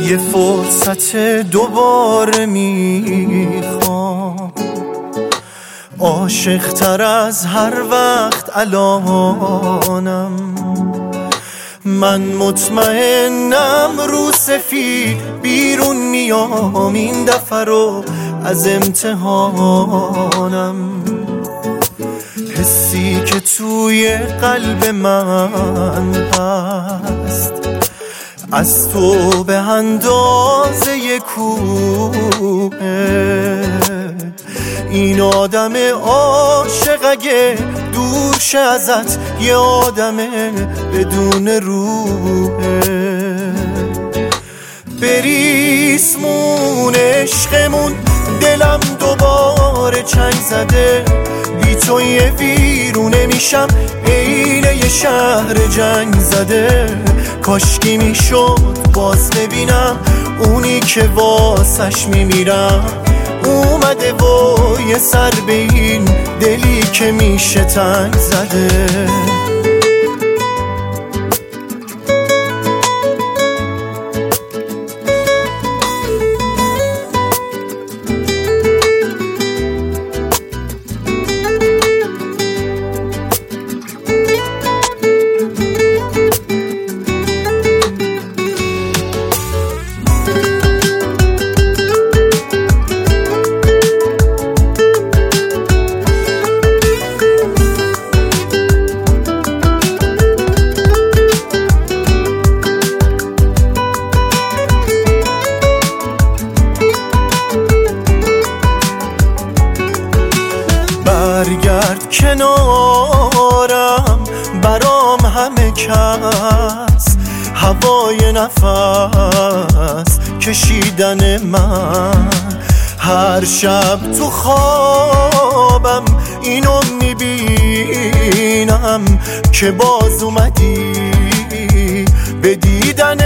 یه فرصت دوباره میخوام، عاشق تر از هر وقت الانم. من مطمئنم رو سفید بیرون میام این دفعه رو از امتحانم. حسی که توی قلب من هست از تو به اندازه کوه. این آدم عاشق اگه دور شه ازت یه آدم بدون روحه. بریسمون عشقمون دلم دوباره چنگ زده، بی تو یه ویرونه میشم عین یه شهر جنگ زده. کاشکی میشد باز ببینم اونی که واسش میمیرم اومده و یه سر به این دلی که میشه تنگ زده. برگرد کنارم برام همه کس، هوای نفس کشیدن من. هر شب تو خوابم اینو میبینم که باز اومدی به دیدن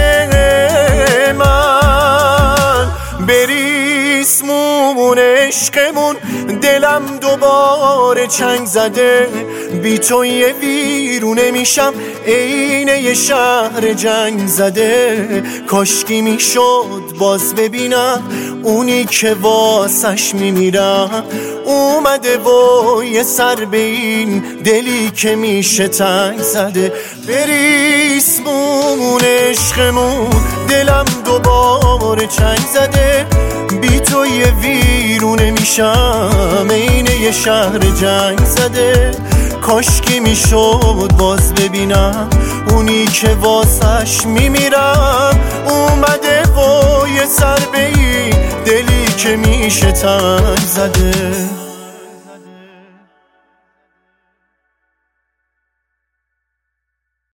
من. بریسمون عشقمون دلم دوباره چنگ زده، بی تو یه ویرونه میشم عین یه شهر جنگ زده. کاشکی میشد باز ببینم اونی که واسش میمیرم اومده و یه سر به این دلی که میشه تنگ زده. بریسمون عشقمون دلم دوباره چنگ زده، بی تو یه ویرونه میشم عین یه شهر جنگ زده. کاشکی میشد باز ببینم اونی که واسش میمیرم اومده و یه سر به این دلی که میشه تنگ زده.